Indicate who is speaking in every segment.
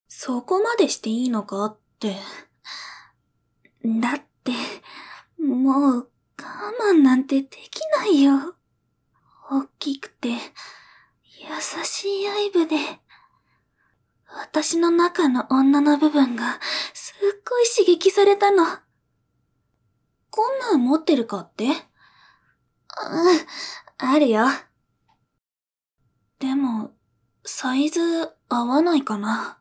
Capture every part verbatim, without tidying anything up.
Speaker 1: そこまでしていいのかって。だって、もう我慢なんてできないよ。大きくて、優しい愛撫で、私の中の女の部分がすっごい刺激されたの。こんなん持ってるかって？うん、あるよ。でも、サイズ合わないかな。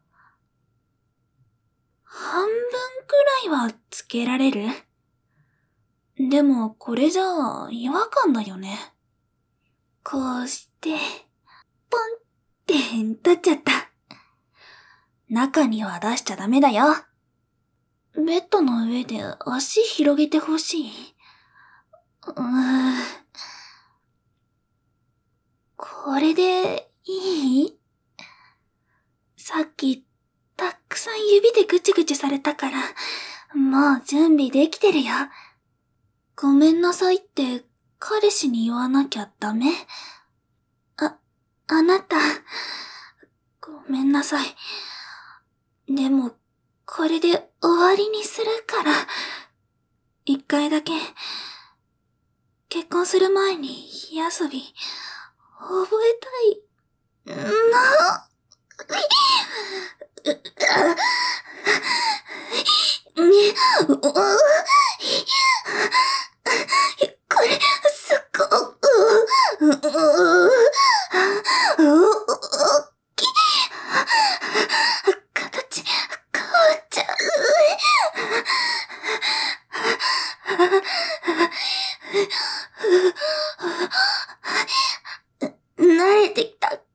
Speaker 1: 半分くらいはつけられる？でも、これじゃあ、違和感だよね。こうして、ポンって取っちゃった。中には出しちゃダメだよ。ベッドの上で足広げてほしい。うーん。これでいい？さっき、たくさん指でぐちぐちされたから、もう準備できてるよ。ごめんなさいって彼氏に言わなきゃダメ？あ、あなた、ごめんなさい。でも、これで終わりにするから、一回だけ、結婚する前に火遊び、覚えたい、な、これ、すっご、大きい。形、変わっちゃう。慣れてきたから、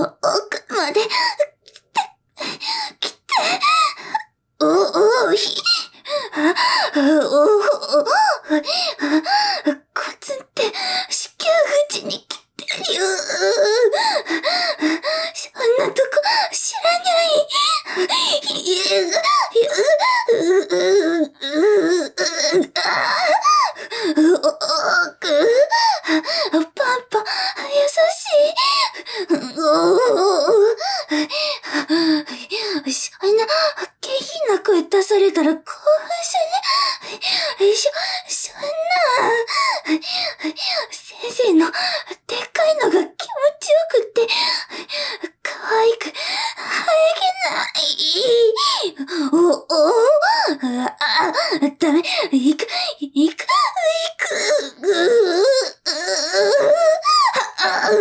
Speaker 1: 奥まで、来て、来て、お、お、ひ、お、お、コツンって子宮口に来てるよ。そんなとこ知らない。奥、パンパ、優しい。そんな、下品な声出されたら興奮する。そ、そんな、先生のでっかいのが気持ちよくって、可愛く、生えげない。お、お、あ、ダメ、行く、行く、行く、ぐー、あ、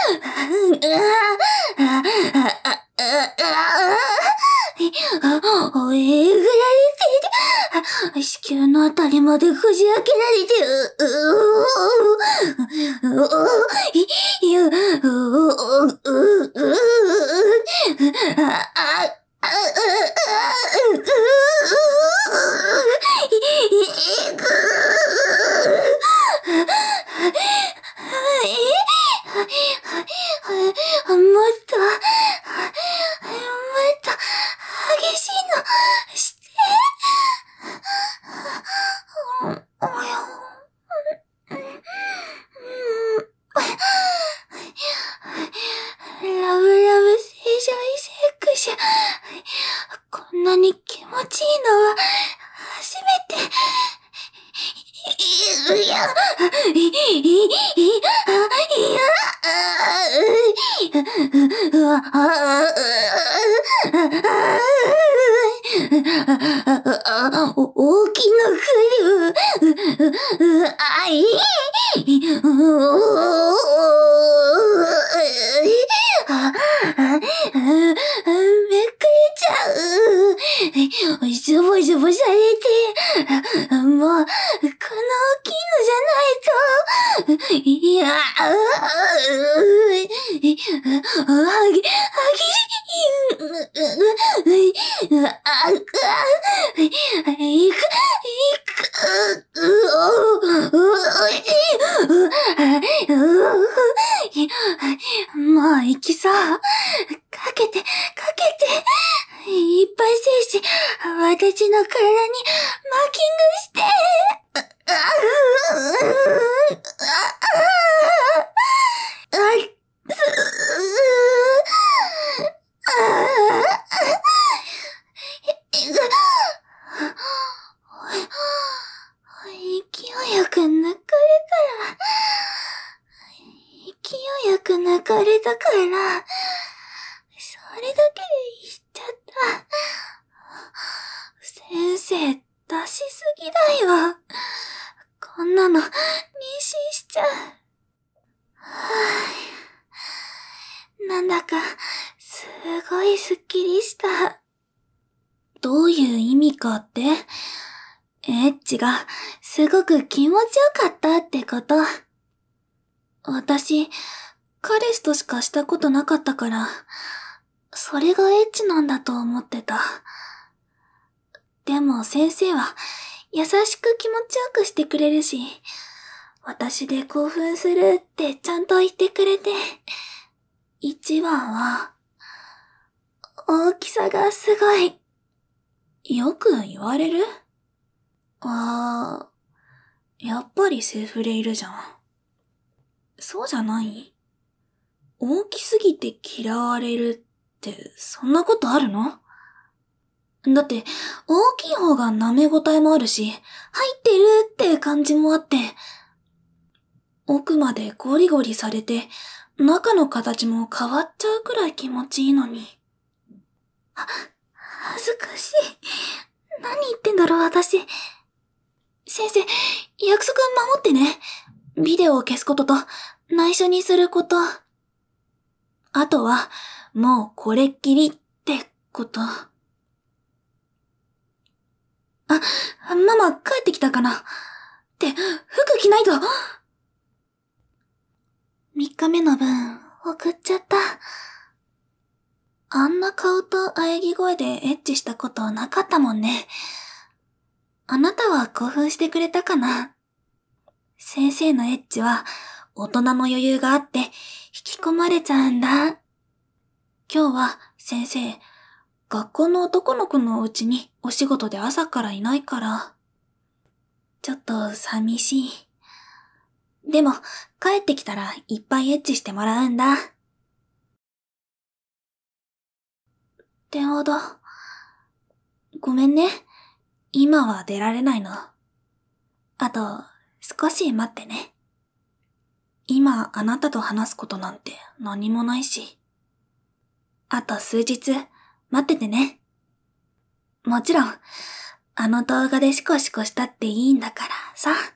Speaker 1: おえぐられてる。子宮のあたりまでこじ開けられてる。いや、もっと、もっと、激しいの、して。ラブラブ正常位セックス。こんなに気持ちいいのは、初めて。いや、い、い、い、いや、うわ、大きな声を、あい、めくれちゃう。ズボズボされて、もう、この大きいのじゃないと。いや、あ、はぎ、はぎ、あ、あ、いく、いく、もう行きそう。かけて、かけて。いっぱい精子、私の体にマーキングして。 からそれだけで言っちゃった。先生、出しすぎだよ。こんなの、妊娠しちゃう。はぁ、なんだか、すごいスッキリした。どういう意味かって？エッチがすごく気持ちよかったってこと。私、彼氏としかしたことなかったから、それがエッチなんだと思ってた。でも先生は優しく気持ちよくしてくれるし、私で興奮するってちゃんと言ってくれて、一番は、大きさがすごい。よく言われる？あー、やっぱりセフレいるじゃん。そうじゃない？大きすぎて嫌われるって、そんなことあるの？だって、大きい方が舐め応えもあるし、入ってるって感じもあって、奥までゴリゴリされて、中の形も変わっちゃうくらい気持ちいいのに。は、恥ずかしい。何言ってんだろう、私。先生、約束守ってね。ビデオを消すことと、内緒にすること。あとは、もうこれっきりってこと。あ、ママ帰ってきたかな？って、服着ないと。三日目の分、送っちゃった。あんな顔と喘ぎ声でエッチしたことなかったもんね。あなたは興奮してくれたかな？先生のエッチは大人の余裕があって引き込まれちゃうんだ。今日は先生、学校の男の子のうちにお仕事で朝からいないから、ちょっと寂しい。でも帰ってきたらいっぱいエッチしてもらうんだ。電話だ。ごめんね。今は出られないの。あと、少し待ってね。今あなたと話すことなんて何もないし。あと数日、待っててね。もちろん、あの動画でシコシコしたっていいんだからさ。